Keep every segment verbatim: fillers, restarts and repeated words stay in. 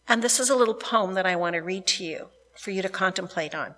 And this is a little poem that I want to read to you for you to contemplate on.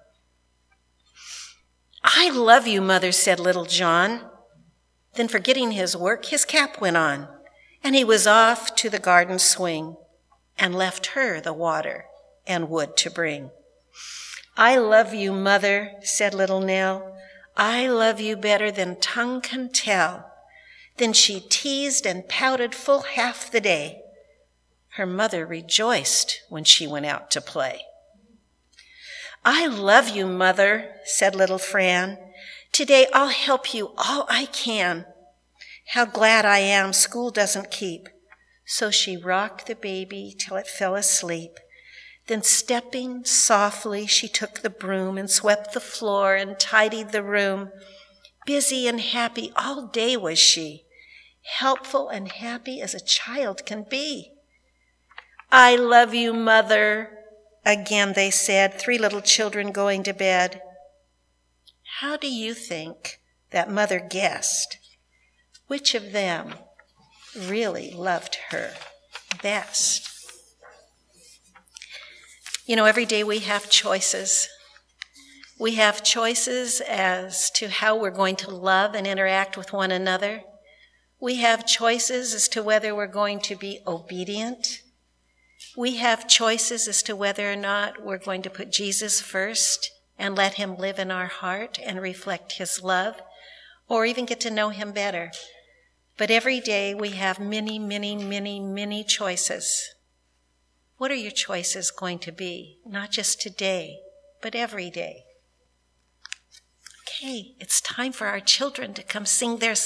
"I love you, Mother," said little John. Then forgetting his work, his cap went on, and he was off to the garden swing and left her the water and wood to bring. "I love you, Mother," said little Nell. "I love you better than tongue can tell." Then she teased and pouted full half the day. Her mother rejoiced when she went out to play. "I love you, Mother," said little Fran. "Today I'll help you all I can. How glad I am school doesn't keep." So she rocked the baby till it fell asleep. Then stepping softly, she took the broom and swept the floor and tidied the room. Busy and happy all day was she, helpful and happy as a child can be. "I love you, Mother," again they said, three little children going to bed. How do you think that mother guessed which of them really loved her best? You know, every day we have choices. We have choices as to how we're going to love and interact with one another. We have choices as to whether we're going to be obedient. We have choices as to whether or not we're going to put Jesus first and let him live in our heart and reflect his love, or even get to know him better. But every day we have many, many, many, many choices. What are your choices going to be? Not just today, but every day. Okay, it's time for our children to come sing their